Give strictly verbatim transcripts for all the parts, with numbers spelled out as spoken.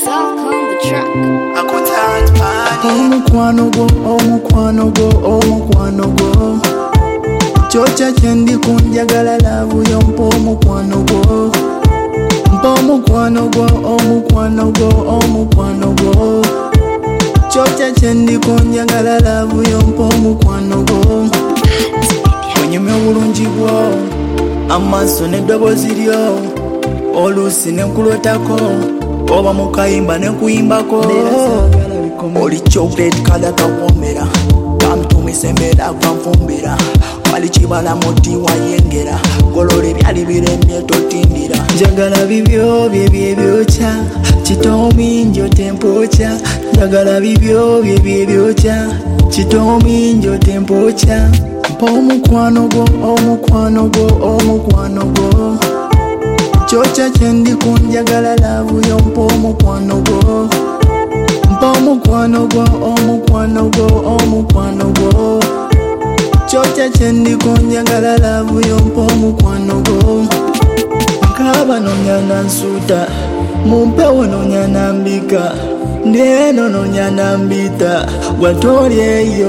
Self on the track. Omukwano gwo, omukwano gwo, omukwano gwo. Chocha chendi kunjagala lavu yo mpo omukwano gwo. Mpo omukwano gwo, omukwano gwo, omukwano gwo. Chocha chendi kunjagala lavu yo mpo omukwano gwo. Onyumye obulungi bwo, amaaso n'eddoboozi lyo, oluusi ne nkulotako, oba mu kayimba ne kuyimbako. Oli chocolate color kawomera, kamtumisembera kwanfumbira, wali kibala muti wayengera, golole byali biremye totindira. Njagala bibyo byebye byokya, kitomi njote mpokya. Njagala bibyo byebye byokya, kitomi njote mpokya. Mpa omukwano gwo, omukwano gwo, omukwano gwo. Chocha chendi kunjagala lavu yo mpa omukwano gwo. Mpa omukwano gwo, omukwano gwo, omukwano gwo. Chocha chendi kunjagala lavu yo mpa omukwano gwo. Nkaba nonyana nsuuta, mumpewo nonyana mbika, neno nonyana mbita, gwatolyeyo.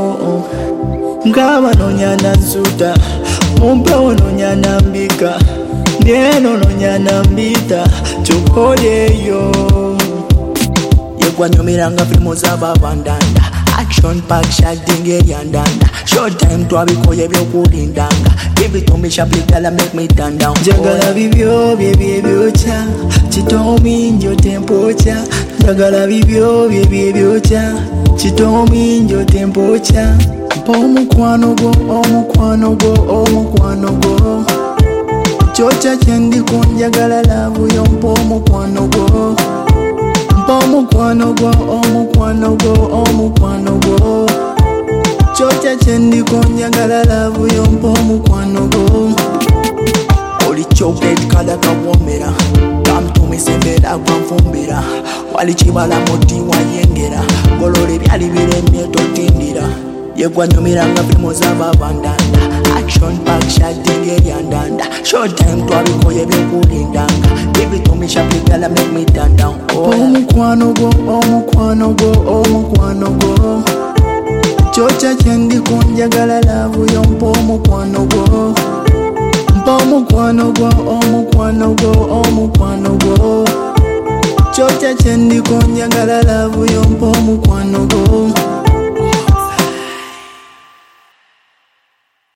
Nkaba nonyana nsuuta, mumpewo nonyana mbika, neno nonyana mbita, chokolyeyo. Yegwanyomiranga filmu z'ababandanda, action pack shading eryandanda, short time twabikoye byokulindanga, give it to me sharply girl make me turn down. Njagala bibyo byebye byokya, kitomi njote mpokya. Njagala bibyo byebye byokya, kitomi njote mpokya. Mpa omukwano gwo, omukwano gwo, omukwano gwo. Chocha chendi kunjagala lavu yo mpa omukwano gwo. Mpa omukwano gwo, omukwano gwo, omukwano gwo. Chocha chendi kunjagala lavu yo mpa omukwano gwo. Oli chocolate color kawomera, kamtumisembera kwanfumbira, wali kibala muti wayengera, golole byali biremye totindira. Yegwanyomiranga filmu z'ababandanda, action pack shading eryandanda, short time twabikoye byokulindanga, give it to me sharply girl make me turn down. Omukwano gwo, omukwano gwo, omukwano gwo. Chocha chendi kunjagala lavu yo mpa omukwano gwo. Mpa omukwano gwo, omukwano gwo, omukwano gwo. Chocha chendi kunjagala lavu yo mpa omukwano gwo.